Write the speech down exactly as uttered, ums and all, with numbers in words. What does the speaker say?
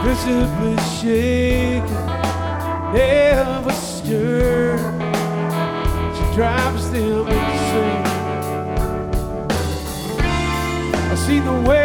visibly shaken, never stirred. She drives them insane. I see the way